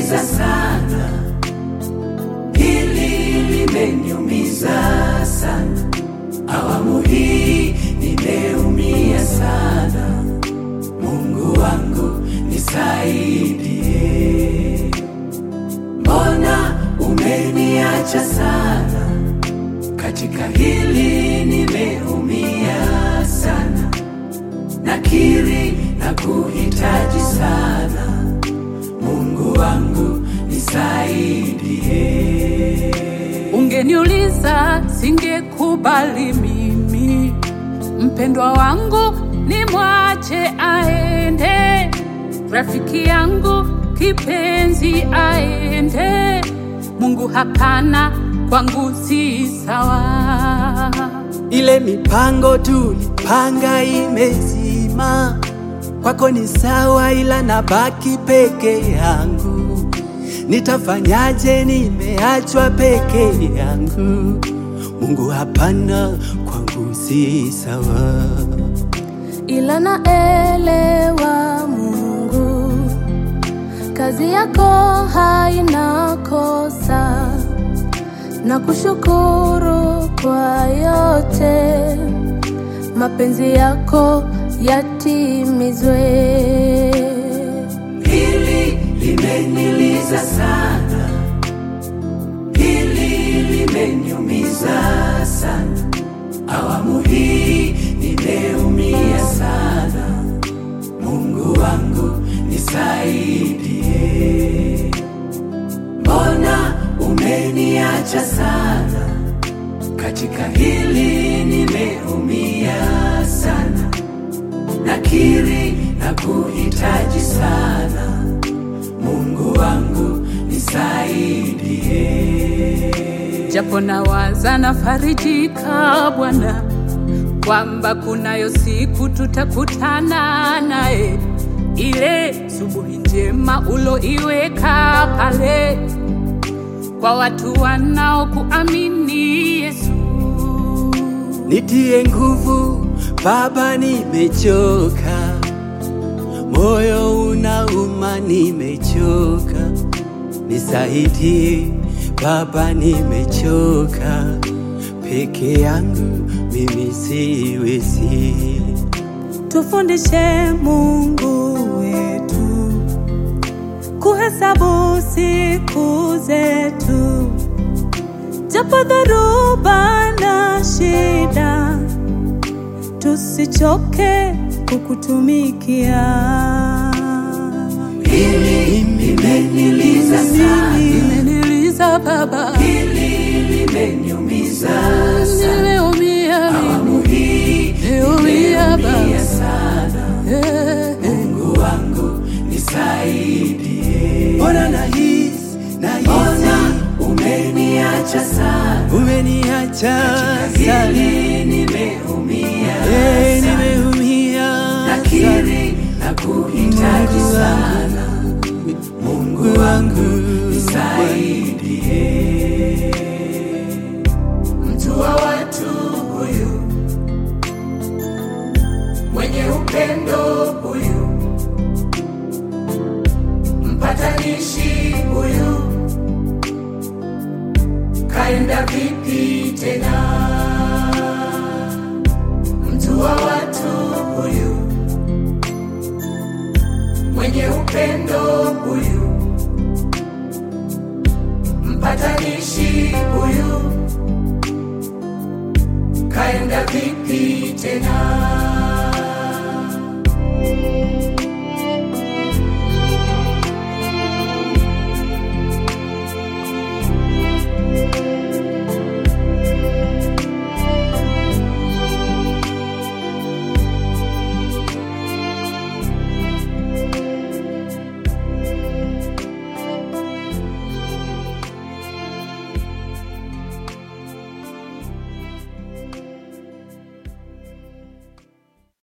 limeniumiza sana, hili limeniumiza sana. Awamu hii nimeumia sana. Mungu wangu nisaidie. Mbona umeniacha sana? Katika hili nimeumia sana. Nakiri na kuhitaji sana. Mungu wangu nisaidie. Ungeniuliza singekubali mimi mpendwa wangu nimwache aende, rafiki yangu kipenzi aende. Mungu hapana, kwangu si sawa. Ile mipango tulipanga imezima, kwako ni sawa, ila nabaki peke yangu. Nitafanyaje? Nimeachwa peke yangu. Mungu hapana, kwangu si sawa. Ila naelewa Mungu, kazi yako haina kosa. Na kushukuru kwa yote, mapenzi yako yatimizwe. Hili limeniliza sana, hili limeniumiza sana. Awamu hii nimeumia sana. Mungu wangu nisaidie. Mbona umeniacha sana? Katika hili nimeumia sana. Nakiri na kuhitaji sana. Mungu wangu nisaidie. Japo nawaza nafarijika Bwana, kwamba kunayo siku tutakutana naye. Ile subuhi njema uloiweka pale kwa watu wanaokuamini Yesu. Nitie nguvu Baba, nimechoka. Moyo unauma, nimechoka. Nisaidie Baba, nimechoka. Peke yangu mimi siwezi. Tufundishe Mungu wetu kuhesabu siku zetu, japo dhoruba na shida, tusichoke kukutumikia. Hili limeniliza sana, Limeniliza Baba, hili limeniumiza sana. nimeumia, Awamu hii nimeumia sana. Mungu wangu nisaidie. Mbona nahisi Mbona umeniacha sana? umeniacha sana. Hili nimeumia sana. Nimeumia Nakiri na kuhitaji sana. Mungu wangu nisaidie. Mtu wa watu huyu, mwenye upendo huyu, mpatanishi huyu, kaenda vipi tena? Mtu wa watu huyu, mwenye upendo huyu, mpatanishi huyu, kaenda vipi tena?